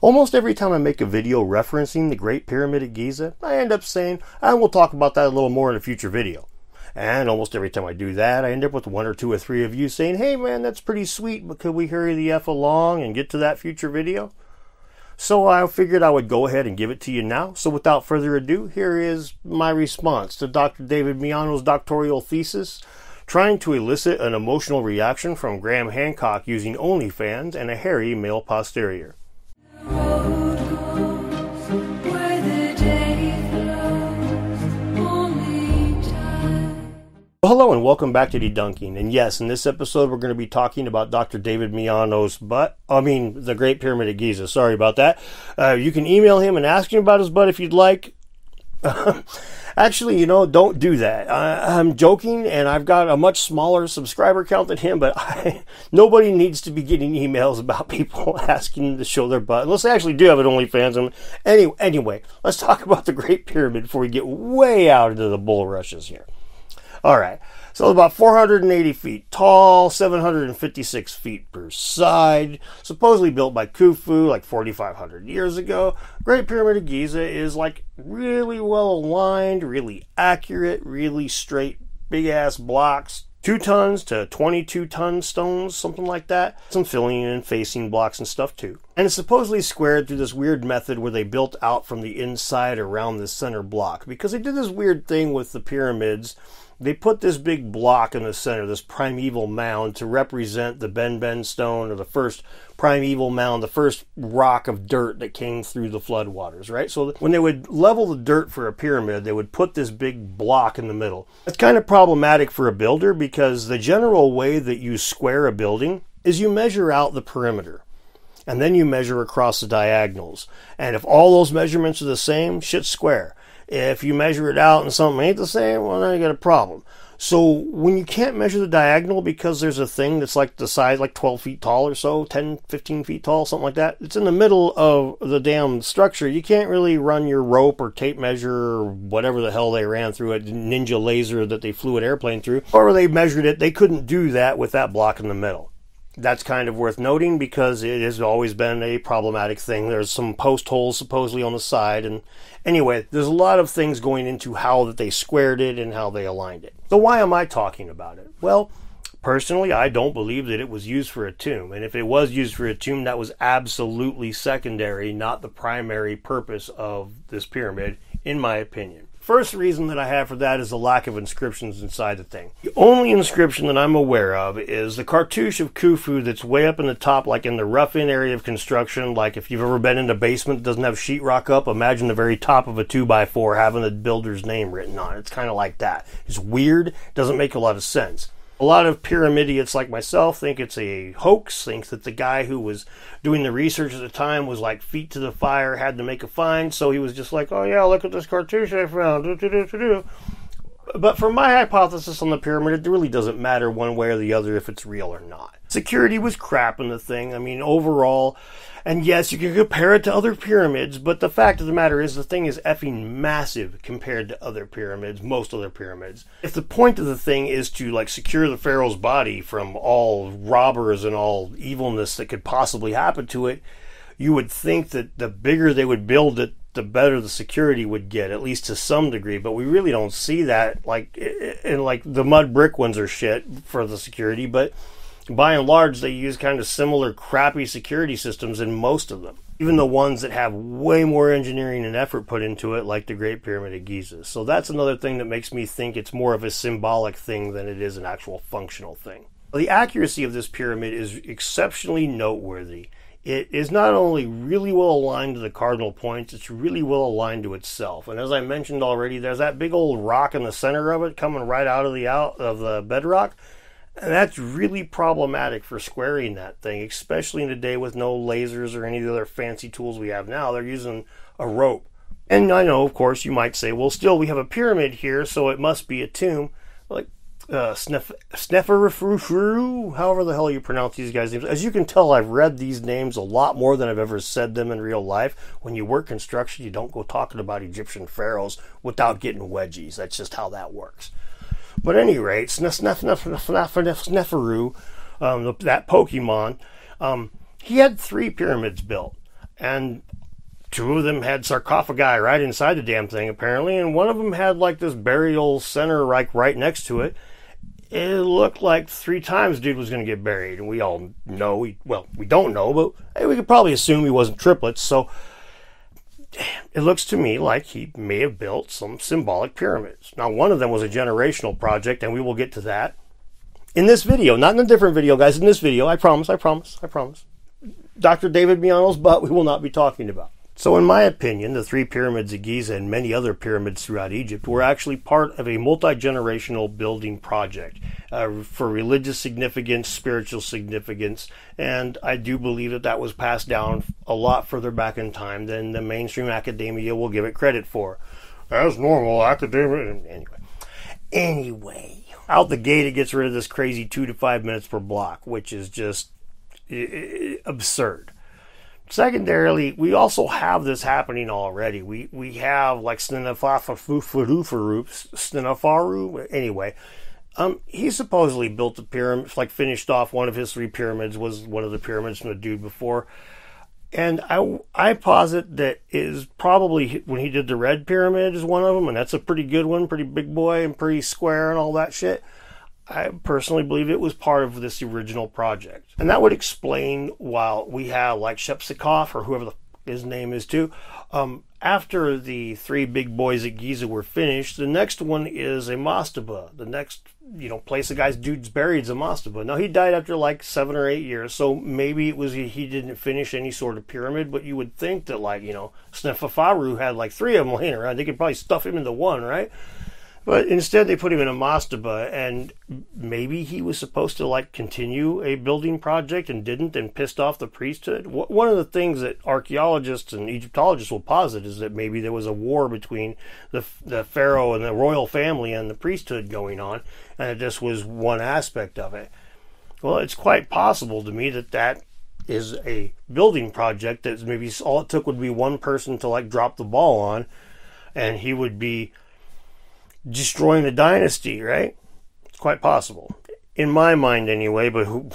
Almost every time I make a video referencing the Great Pyramid of Giza, I end up saying, I will talk about that a little more in a future video. And almost every time I do that, I end up with one or two or three of you saying, hey man, that's pretty sweet, but could we hurry the F along and get to that future video? So I figured I would go ahead and give it to you now. So without further ado, here is my response to Dr. David Miano's doctoral thesis, trying to elicit an emotional reaction from Graham Hancock using OnlyFans and a hairy male posterior. Well, hello and welcome back to Debunking. And yes, in this episode we're going to be talking about Dr. David Miano's the Great Pyramid of Giza. Sorry about that. You can email him and ask him about his butt if you'd like. Actually, don't do that. I'm joking, and I've got a much smaller subscriber count than him, but nobody needs to be getting emails about people asking them to show their butt, unless they actually do have an OnlyFans. Anyway, let's talk about the Great Pyramid before we get way out into the bulrushes here. Alright, so about 480 feet tall, 756 feet per side, supposedly built by Khufu like 4,500 years ago. Great Pyramid of Giza is like really well aligned, really accurate, really straight, big ass blocks. 2 tons to 22 ton stones, something like that. Some filling and facing blocks and stuff too. And it's supposedly squared through this weird method where they built out from the inside around the center block. Because they did this weird thing with the pyramids. They put this big block in the center, this primeval mound, to represent the Ben Ben stone, or the first primeval mound, the first rock of dirt that came through the floodwaters, right? So when they would level the dirt for a pyramid, they would put this big block in the middle. It's kind of problematic for a builder because the general way that you square a building is you measure out the perimeter. And then you measure across the diagonals. And if all those measurements are the same, shit's square. If you measure it out and something ain't the same, well, then you got a problem. So when you can't measure the diagonal because there's a thing that's like the size, like 12 feet tall or so, 10, 15 feet tall, something like that, it's in the middle of the damn structure, you can't really run your rope or tape measure or whatever the hell they ran through it, ninja laser that they flew an airplane through, or they measured it. They couldn't do that with that block in the middle. That's kind of worth noting because it has always been a problematic thing. There's some post holes supposedly on the side. And anyway, there's a lot of things going into how that they squared it and how they aligned it. So why am I talking about it? Well, personally, I don't believe that it was used for a tomb. And if it was used for a tomb, that was absolutely secondary, not the primary purpose of this pyramid, in my opinion. First reason that I have for that is the lack of inscriptions inside the thing. The only inscription that I'm aware of is the cartouche of Khufu that's way up in the top, like in the rough-in area of construction. Like if you've ever been in a basement that doesn't have sheetrock up, imagine the very top of a 2x4 having the builder's name written on it. It's kind of like that. It's weird. Doesn't make a lot of sense. A lot of pyramidians like myself think it's a hoax, think that the guy who was doing the research at the time was like feet to the fire, had to make a find, so he was just like, oh yeah, look at this cartouche I found. But for my hypothesis on the pyramid, it really doesn't matter one way or the other if it's real or not. Security was crap in the thing. I mean, overall, and yes, you can compare it to other pyramids, but the fact of the matter is the thing is effing massive compared to other pyramids, most other pyramids. If the point of the thing is to like secure the pharaoh's body from all robbers and all evilness that could possibly happen to it, you would think that the bigger they would build it, the better the security would get, at least to some degree. But we really don't see that. Like, and like the mud brick ones are shit for the security, but by and large, they use kind of similar crappy security systems in most of them. Even the ones that have way more engineering and effort put into it, like the Great Pyramid of Giza. So that's another thing that makes me think it's more of a symbolic thing than it is an actual functional thing. The accuracy of this pyramid is exceptionally noteworthy. It is not only really well aligned to the cardinal points, it's really well aligned to itself. And as I mentioned already, there's that big old rock in the center of it coming right out of the bedrock. And that's really problematic for squaring that thing, especially in a day with no lasers or any of the other fancy tools we have now. They're using a rope. And I know, of course, you might say, well, still, we have a pyramid here, so it must be a tomb. Like Sneferu, however the hell you pronounce these guys' names. As you can tell, I've read these names a lot more than I've ever said them in real life. When you work construction, you don't go talking about Egyptian pharaohs without getting wedgies. That's just how that works. But at any rate, Sneferu, that Pokemon, he had 3 pyramids built. And two of them had sarcophagi right inside the damn thing, apparently, and one of them had like this burial center like right next to it. It looked like 3 times dude was going to get buried, and we all know, we don't know, but hey, we could probably assume he wasn't triplets, so it looks to me like he may have built some symbolic pyramids. Now, one of them was a generational project, and we will get to that in this video, not in a different video, guys, in this video, I promise. Dr. David Miano's butt we will not be talking about. So in my opinion, the 3 pyramids of Giza and many other pyramids throughout Egypt were actually part of a multi-generational building project for religious significance, spiritual significance, and I do believe that that was passed down a lot further back in time than the mainstream academia will give it credit for. As normal academia. Anyway, out the gate it gets rid of this crazy 2 to 5 minutes per block, which is just absurd. Secondarily, we also have this happening already. We have like Sneferu. Anyway, he supposedly built a pyramid, like finished off one of his 3 pyramids, was one of the pyramids from the dude before. And I posit that is probably when he did the Red Pyramid is one of them, and that's a pretty good one, pretty big boy and pretty square and all that shit. I personally believe it was part of this original project. And that would explain why we have like Shepsikoff, or whoever his name is too. After the 3 big boys at Giza were finished, the next one is a mastaba. The next, place the guy's dude's buried is a mastaba. Now, he died after like 7 or 8 years, so maybe it was he didn't finish any sort of pyramid, but you would think that Sneferu had like 3 of them laying around. They could probably stuff him into one, right? But instead they put him in a mastaba, and maybe he was supposed to continue a building project and didn't, and pissed off the priesthood. One of the things that archaeologists and Egyptologists will posit is that maybe there was a war between the pharaoh and the royal family and the priesthood going on, and that this was one aspect of it. Well, it's quite possible to me that is a building project that maybe all it took would be one person to drop the ball on, and he would be destroying the dynasty, right? It's quite possible. In my mind anyway, but who...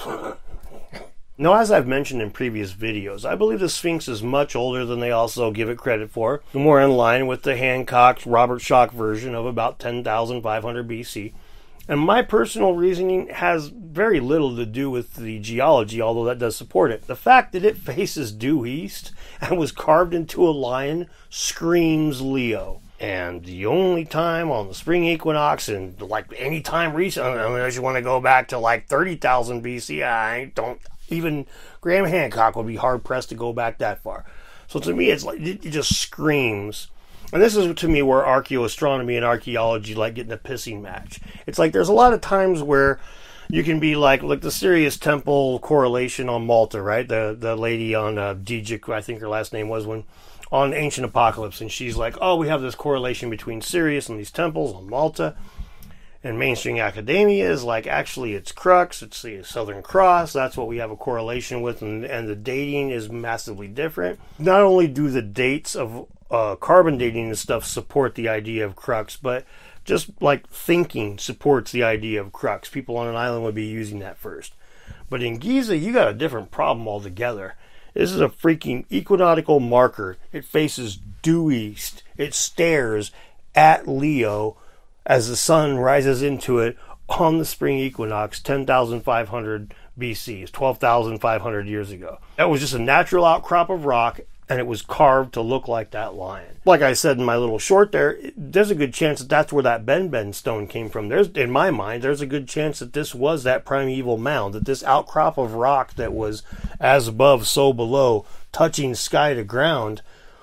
Now, as I've mentioned in previous videos, I believe the Sphinx is much older than they also give it credit for, more in line with the Hancock's Robert Schoch version of about 10,500 BC. And my personal reasoning has very little to do with the geology, although that does support it. The fact that it faces due east and was carved into a lion screams Leo. And the only time on the spring equinox, and any time recent, unless you want to go back to 30,000 BC, even Graham Hancock would be hard pressed to go back that far. So to me, it just screams. And this is to me where archaeoastronomy and archaeology getting a pissing match. It's there's a lot of times where you can be like the Sirius Temple correlation on Malta, right? The lady on Dijik, I think her last name was on Ancient Apocalypse, and she's like, oh, we have this correlation between Sirius and these temples on Malta, and mainstream academia is actually it's Crux, it's the Southern Cross, that's what we have a correlation with, and the dating is massively different. Not only do the dates of carbon dating and stuff support the idea of Crux, but just thinking supports the idea of Crux. People on an island would be using that first. But in Giza, you got a different problem altogether. This is a freaking equinoctial marker. It faces due east. It stares at Leo as the sun rises into it on the spring equinox, 10,500 BC. It's 12,500 years ago. That was just a natural outcrop of rock, and it was carved to look like that lion. Like I said in my little short there, there's a good chance that that's where that Ben stone came from. In my mind, there's a good chance that this was that primeval mound, that this outcrop of rock that was as above, so below, touching sky to ground.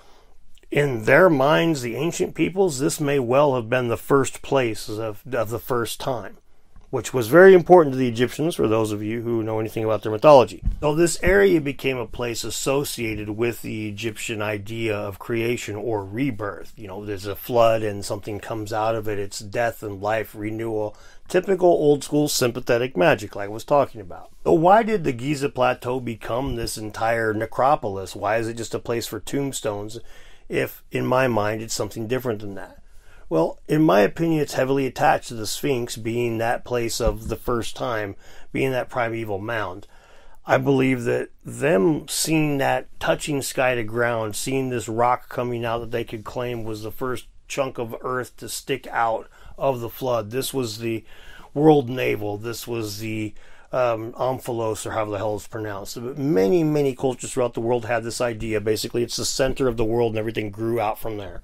In their minds, the ancient peoples, this may well have been the first place of the first time, which was very important to the Egyptians, for those of you who know anything about their mythology. So this area became a place associated with the Egyptian idea of creation or rebirth. There's a flood and something comes out of it. It's death and life renewal. Typical old school sympathetic magic like I was talking about. So why did the Giza Plateau become this entire necropolis? Why is it just a place for tombstones if, in my mind, it's something different than that? Well, in my opinion, it's heavily attached to the Sphinx being that place of the first time, being that primeval mound. I believe that them seeing that touching sky to ground, seeing this rock coming out that they could claim was the first chunk of earth to stick out of the flood. This was the world navel. This was the Omphalos, or however the hell it's pronounced. But many, many cultures throughout the world had this idea. Basically, it's the center of the world and everything grew out from there.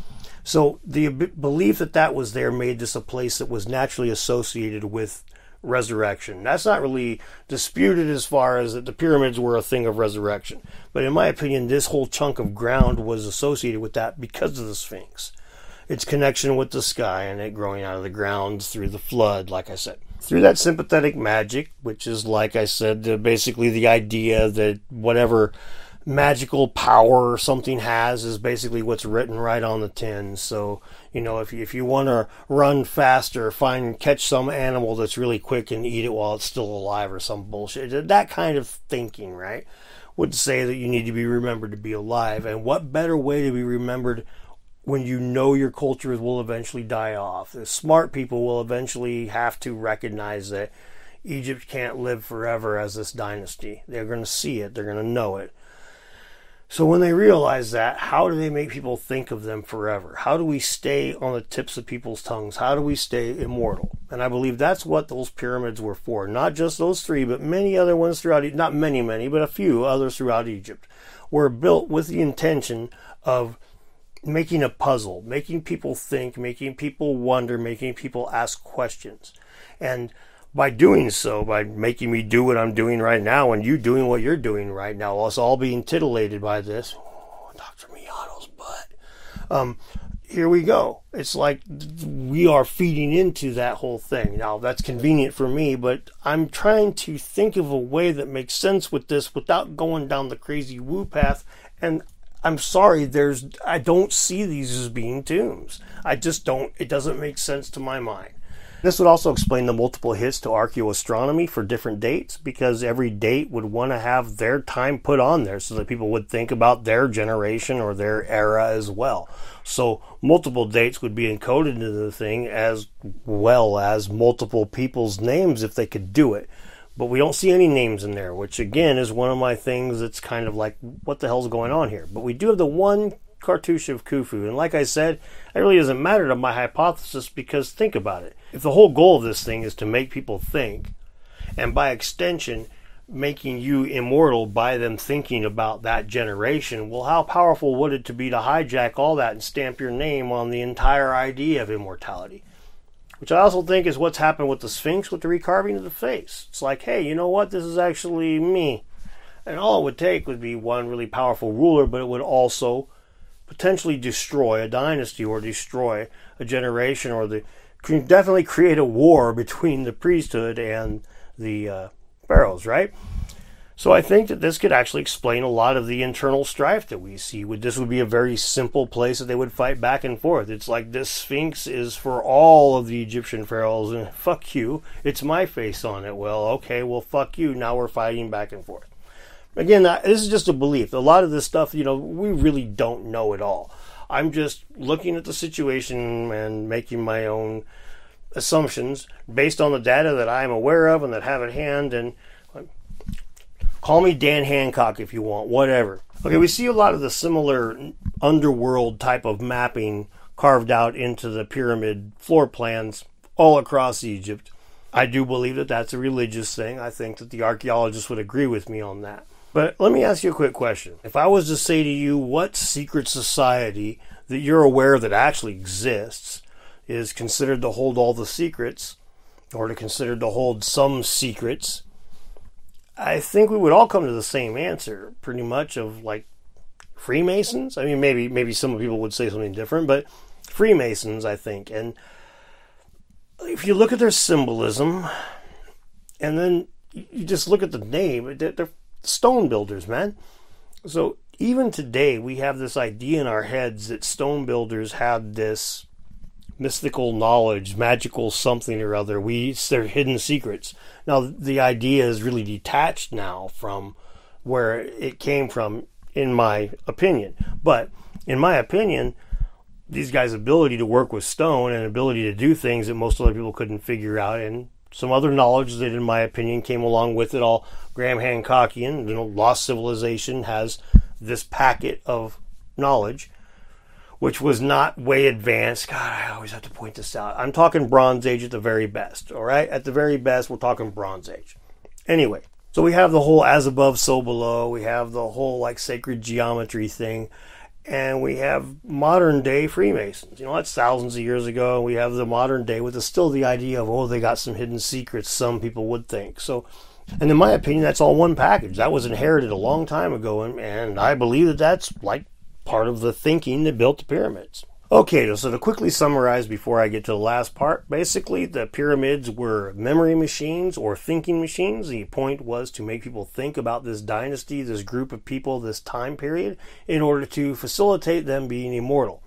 So the belief that that was there made this a place that was naturally associated with resurrection. That's not really disputed as far as that the pyramids were a thing of resurrection. But in my opinion, this whole chunk of ground was associated with that because of the Sphinx. Its connection with the sky and it growing out of the ground through the flood, like I said. Through that sympathetic magic, which is, like I said, basically the idea that whatever magical power or something has is basically what's written right on the tin. So, you know, if you want to run faster, catch some animal that's really quick and eat it while it's still alive or some bullshit. That kind of thinking, right, would say that you need to be remembered to be alive. And what better way to be remembered when you know your culture will eventually die off? The smart people will eventually have to recognize that Egypt can't live forever as this dynasty. They're going to see it. They're going to know it. So when they realize that, how do they make people think of them forever? How do we stay on the tips of people's tongues? How do we stay immortal? And I believe that's what those pyramids were for. Not just those three, but many other ones throughout, not many, but a few others throughout Egypt, were built with the intention of making a puzzle, making people think, making people wonder, making people ask questions. And by doing so, by making me do what I'm doing right now and you doing what you're doing right now, us all being titillated by this, Dr. Miyato's butt, here we go. It's like we are feeding into that whole thing. Now, that's convenient for me, but I'm trying to think of a way that makes sense with this without going down the crazy woo path. And I'm sorry, I don't see these as being tombs. I just don't. It doesn't make sense to my mind. This would also explain the multiple hits to archaeoastronomy for different dates, because every date would want to have their time put on there so that people would think about their generation or their era as well. So multiple dates would be encoded into the thing, as well as multiple people's names if they could do it. But we don't see any names in there, which again is one of my things that's kind of like, what the hell's going on here? But we do have the one cartouche of Khufu, and like I said, it really doesn't matter to my hypothesis, because think about it. If the whole goal of this thing is to make people think, and by extension making you immortal by them thinking about that generation, well, how powerful would it to be to hijack all that and stamp your name on the entire idea of immortality? Which I also think is what's happened with the Sphinx with the recarving of the face. It's like, hey, you know what? This is actually me. And all it would take would be one really powerful ruler, but it would also potentially destroy a dynasty or destroy a generation, or can definitely create a war between the priesthood and the pharaohs, right? So I think that this could actually explain a lot of the internal strife that we see. This would be a very simple place that they would fight back and forth. It's like, this Sphinx is for all of the Egyptian pharaohs, and fuck you, it's my face on it. Well, okay, well, fuck you, now we're fighting back and forth. Again, this is just a belief. A lot of this stuff, we really don't know it all. I'm just looking at the situation and making my own assumptions based on the data that I'm aware of and that have at hand. And call me Dan Hancock if you want, whatever. Okay, we see a lot of the similar underworld type of mapping carved out into the pyramid floor plans all across Egypt. I do believe that that's a religious thing. I think that the archaeologists would agree with me on that. But let me ask you a quick question. If I was to say to you, what secret society that you're aware that actually exists is considered to hold all the secrets, or to consider to hold some secrets, I think we would all come to the same answer, pretty much, of like Freemasons. I mean, maybe some people would say something different, but Freemasons, I think. And if you look at their symbolism, and then you just look at the name, they're stone builders, man. So even today, we have this idea in our heads that stone builders had this mystical knowledge, magical something or other. They're hidden secrets. Now, the idea is really detached now from where it came from, in my opinion. But in my opinion, these guys' ability to work with stone and ability to do things that most other people couldn't figure out, and some other knowledge that, in my opinion, came along with it all, Graham Hancockian, Lost Civilization, has this packet of knowledge, which was not way advanced. God, I always have to point this out. I'm talking Bronze Age at the very best, all right? At the very best, we're talking Bronze Age. Anyway, so we have the whole as above, so below. We have the whole, like, sacred geometry thing. And we have modern day Freemasons. That's thousands of years ago. We have the modern day with still the idea of, they got some hidden secrets, some people would think. So, and in my opinion, that's all one package. That was inherited a long time ago. And I believe that that's like part of the thinking that built the pyramids. Okay, so to quickly summarize before I get to the last part, basically the pyramids were memory machines or thinking machines. The point was to make people think about this dynasty, this group of people, this time period, in order to facilitate them being immortal.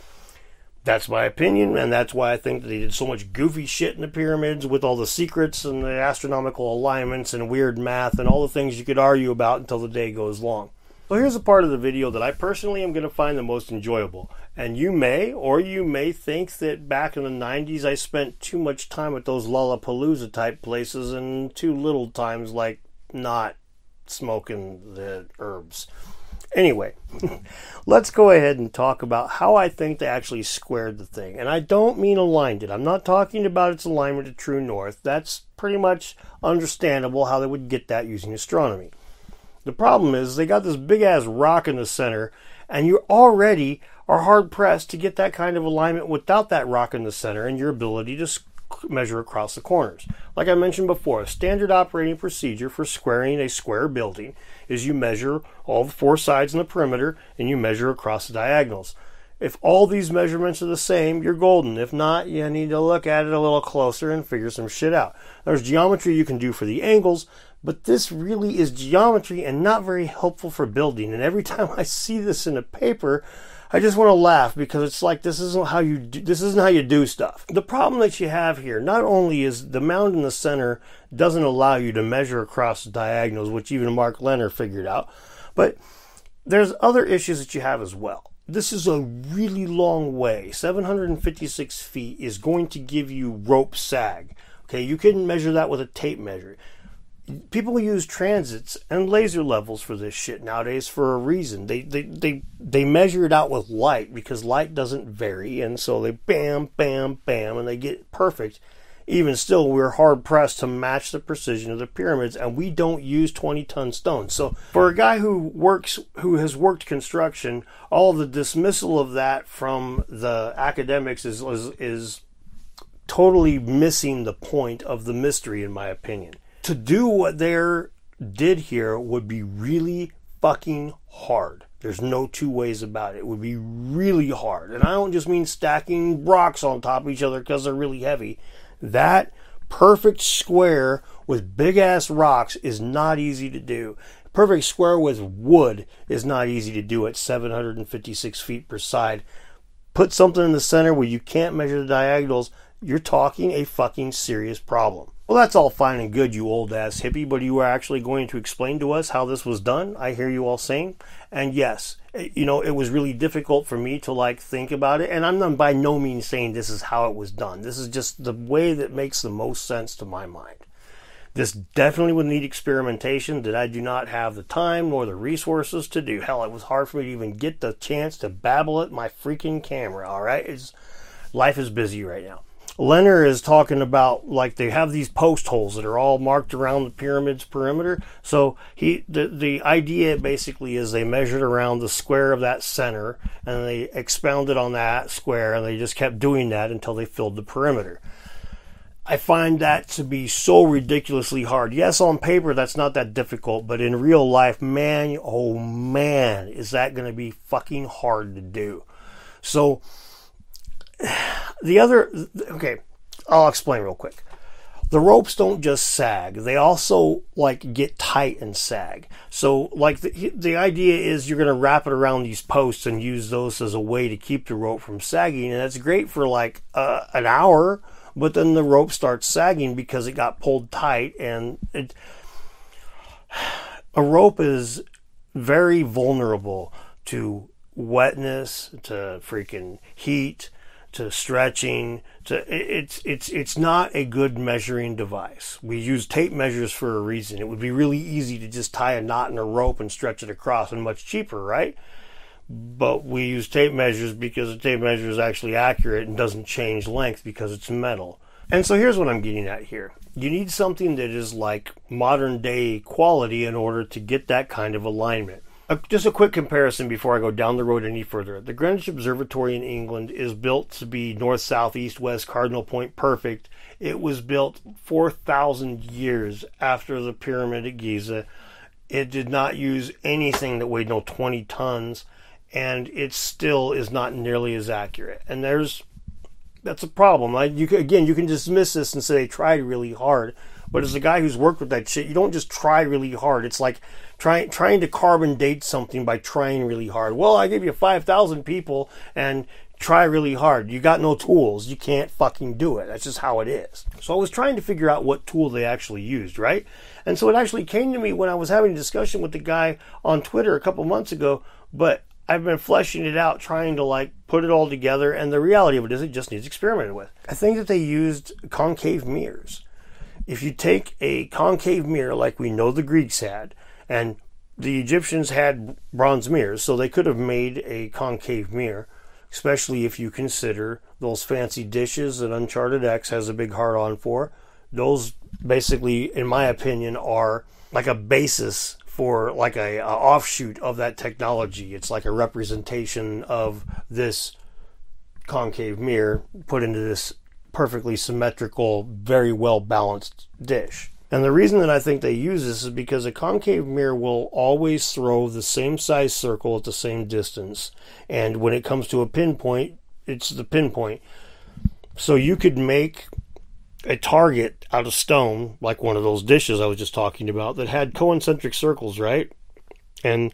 That's my opinion, and that's why I think that they did so much goofy shit in the pyramids with all the secrets and the astronomical alignments and weird math and all the things you could argue about until the day goes long. So here's a part of the video that I personally am going to find the most enjoyable. And you may think that back in the 90s I spent too much time at those Lollapalooza type places and too little times like not smoking the herbs. Anyway, let's go ahead and talk about how I think they actually squared the thing. And I don't mean aligned it. I'm not talking about its alignment to true north. That's pretty much understandable how they would get that using astronomy. The problem is they got this big-ass rock in the center, and you already are hard-pressed to get that kind of alignment without that rock in the center and your ability to measure across the corners. Like I mentioned before, a standard operating procedure for squaring a square building is you measure all the four sides in the perimeter and you measure across the diagonals. If all these measurements are the same, you're golden. If not, you need to look at it a little closer and figure some shit out. There's geometry you can do for the angles, but this really is geometry and not very helpful for building. And every time I see this in a paper, I just want to laugh because it's like this isn't how you do stuff. The problem that you have here, not only is the mound in the center doesn't allow you to measure across the diagonals, which even Mark Lenner figured out, but there's other issues that you have as well. This is a really long way. 756 feet is going to give you rope sag. Okay, you couldn't measure that with a tape measure. People use transits and laser levels for this shit nowadays for a reason. They measure it out with light because light doesn't vary, and so they bam, bam, bam, and they get perfect. Even still, we're hard pressed to match the precision of the pyramids, and we don't use 20-ton stones. So for a guy who has worked construction, all of the dismissal of that from the academics is totally missing the point of the mystery, in my opinion. To do what they did here would be really fucking hard. There's no two ways about it. It would be really hard. And I don't just mean stacking rocks on top of each other because they're really heavy. That perfect square with big-ass rocks is not easy to do. Perfect square with wood is not easy to do at 756 feet per side. Put something in the center where you can't measure the diagonals, you're talking a fucking serious problem. Well, that's all fine and good, you old-ass hippie, but you are actually going to explain to us how this was done, I hear you all saying. And yes, it was really difficult for me to, think about it, and I'm not by no means saying this is how it was done. This is just the way that makes the most sense to my mind. This definitely would need experimentation that I do not have the time nor the resources to do. Hell, it was hard for me to even get the chance to babble at my freaking camera, all right? Life is busy right now. Lenner is talking about they have these post holes that are all marked around the pyramid's perimeter. So the idea basically is they measured around the square of that center and they expounded on that square and they just kept doing that until they filled the perimeter. I find that to be so ridiculously hard. Yes, on paper that's not that difficult, but in real life, man, oh man, is that going to be fucking hard to do. So I'll explain real quick. The ropes don't just sag. They also get tight and sag. So the idea is you're going to wrap it around these posts and use those as a way to keep the rope from sagging. And that's great for an hour, but then the rope starts sagging because it got pulled tight. And a rope is very vulnerable to wetness, to freaking heat, to stretching, it's not a good measuring device. We use tape measures for a reason. It would be really easy to just tie a knot in a rope and stretch it across, and much cheaper, right? But we use tape measures because the tape measure is actually accurate and doesn't change length because it's metal. And so here's what I'm getting at here. You need something that is like modern day quality in order to get that kind of alignment. Just a quick comparison before I go down the road any further. The Greenwich Observatory in England is built to be north, south, east, west, cardinal point perfect. It was built 4,000 years after the Pyramid at Giza. It did not use anything that weighed 20 tons, and it still is not nearly as accurate. And that's a problem. You can dismiss this and say they tried really hard. But as a guy who's worked with that shit, you don't just try really hard. It's like trying to carbon date something by trying really hard. Well, I gave you 5,000 people and try really hard. You got no tools. You can't fucking do it. That's just how it is. So I was trying to figure out what tool they actually used, right? And so it actually came to me when I was having a discussion with the guy on Twitter a couple months ago, but I've been fleshing it out, trying to put it all together, and the reality of it is it just needs experimented with. I think that they used concave mirrors. If you take a concave mirror like we know the Greeks had, and the Egyptians had bronze mirrors, so they could have made a concave mirror, especially if you consider those fancy dishes that Uncharted X has a big heart on for. Those basically, in my opinion, are like a basis for like a offshoot of that technology. It's like a representation of this concave mirror put into this perfectly symmetrical, very well balanced dish. And the reason that I think they use this is because a concave mirror will always throw the same size circle at the same distance. And when it comes to a pinpoint, it's the pinpoint. So you could make a target out of stone, like one of those dishes I was just talking about, that had concentric circles, right? And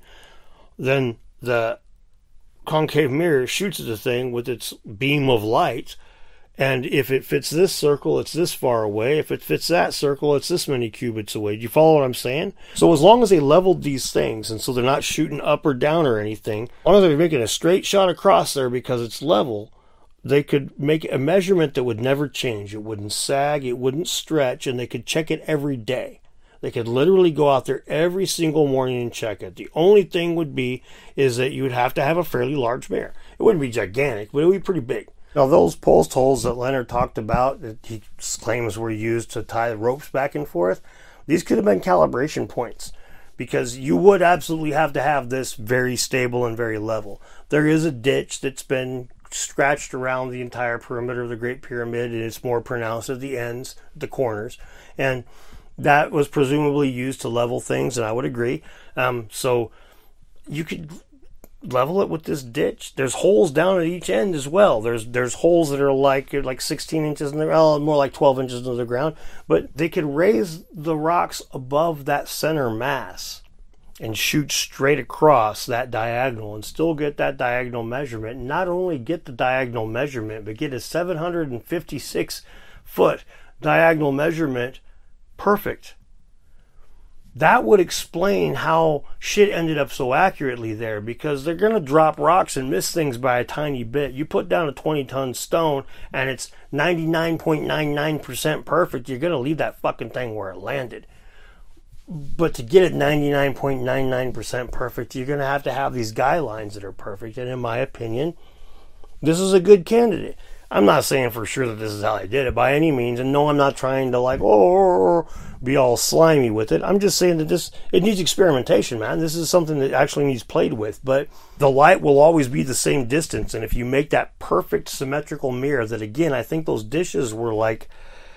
then the concave mirror shoots at the thing with its beam of light, and if it fits this circle, it's this far away. If it fits that circle, it's this many cubits away. Do you follow what I'm saying? So as long as they leveled these things, and so they're not shooting up or down or anything, as long as they're making a straight shot across there because it's level, they could make a measurement that would never change. It wouldn't sag, it wouldn't stretch, and they could check it every day. They could literally go out there every single morning and check it. The only thing would be is that you would have to have a fairly large mirror. It wouldn't be gigantic, but it would be pretty big. Now, those post holes that Leonard talked about, that he claims were used to tie the ropes back and forth, these could have been calibration points, because you would absolutely have to have this very stable and very level. There is a ditch that's been scratched around the entire perimeter of the Great Pyramid, and it's more pronounced at the ends, the corners, and that was presumably used to level things, and I would agree. So you could level it with this ditch. There's holes down at each end as well. There's holes that are like 16 inches in the ground, more like 12 inches into the ground, but they could raise the rocks above that center mass and shoot straight across that diagonal and still get that diagonal measurement. Not only get the diagonal measurement, but get a 756 foot diagonal measurement perfect. That would explain how shit ended up so accurately there, because they're going to drop rocks and miss things by a tiny bit. You put down a 20-ton stone and it's 99.99% perfect, you're going to leave that fucking thing where it landed. But to get it 99.99% perfect, you're going to have these guy lines that are perfect. And in my opinion, this is a good candidate. I'm not saying for sure that this is how I did it by any means. And no, I'm not trying to be all slimy with it. I'm just saying that it needs experimentation, man. This is something that actually needs played with. But the light will always be the same distance. And if you make that perfect symmetrical mirror, that again, I think those dishes were like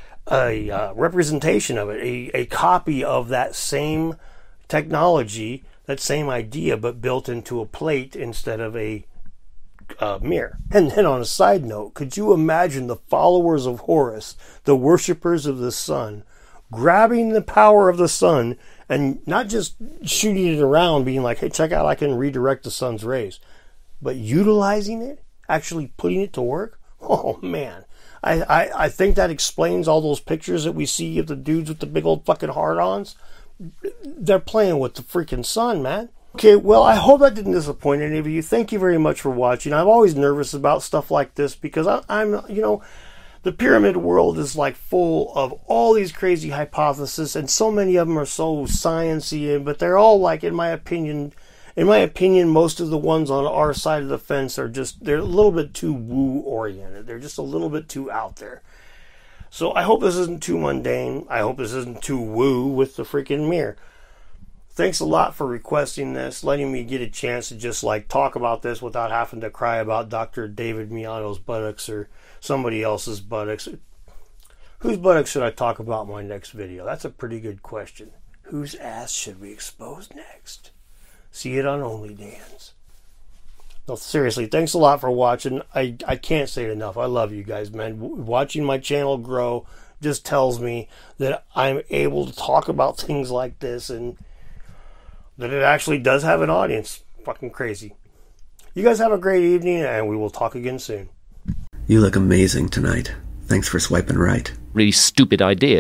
a representation of it, a copy of that same technology, that same idea, but built into a plate instead of a mirror. And then on a side note, could you imagine the followers of Horus, the worshippers of the sun, grabbing the power of the sun and not just shooting it around being like, hey, check out, I can redirect the sun's rays, but utilizing it, actually putting it to work? Oh man, I think that explains all those pictures that we see of the dudes with the big old fucking hard-ons. They're playing with the freaking sun, man. Okay, well, I hope I didn't disappoint any of you. Thank you very much for watching. I'm always nervous about stuff like this because I'm the pyramid world is like full of all these crazy hypotheses, and so many of them are so science-y, but they're all like, in my opinion, most of the ones on our side of the fence they're a little bit too woo-oriented. They're just a little bit too out there. So I hope this isn't too mundane. I hope this isn't too woo with the freaking mirror. Thanks a lot for requesting this, letting me get a chance to just like talk about this without having to cry about Dr. David Miano's buttocks or somebody else's buttocks. Whose buttocks should I talk about in my next video? That's a pretty good question. Whose ass should we expose next? See it on OnlyDans. No, seriously, thanks a lot for watching. I can't say it enough. I love you guys, man. Watching my channel grow just tells me that I'm able to talk about things like this and that it actually does have an audience. Fucking crazy. You guys have a great evening, and we will talk again soon. You look amazing tonight. Thanks for swiping right. Really stupid idea.